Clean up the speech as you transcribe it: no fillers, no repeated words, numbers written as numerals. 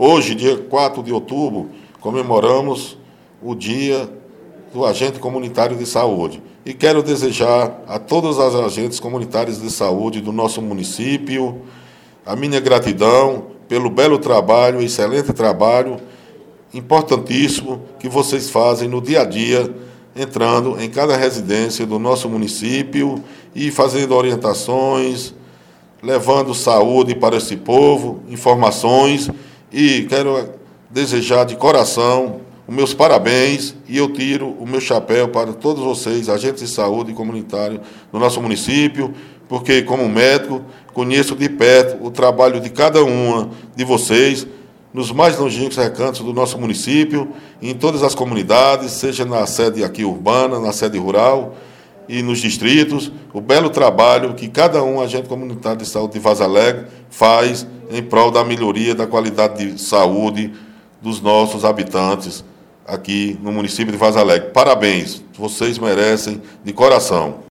Hoje, dia 4 de outubro, comemoramos o Dia do Agente Comunitário de Saúde. E quero desejar a todos os agentes comunitários de saúde do nosso município a minha gratidão pelo belo trabalho, excelente trabalho, importantíssimo que vocês fazem no dia a dia, entrando em cada residência do nosso município e fazendo orientações, levando saúde para esse povo, informações, e quero desejar de coração os meus parabéns, e eu tiro o meu chapéu para todos vocês, agentes de saúde comunitário do nosso município, porque, como médico, conheço de perto o trabalho de cada uma de vocês, nos mais longínquos recantos do nosso município, em todas as comunidades, seja na sede aqui urbana, na sede rural e nos distritos, o belo trabalho que cada agente comunitário de saúde de Vaza Alegre faz em prol da melhoria da qualidade de saúde dos nossos habitantes aqui no município de Vaza Alegre. Parabéns, vocês merecem de coração.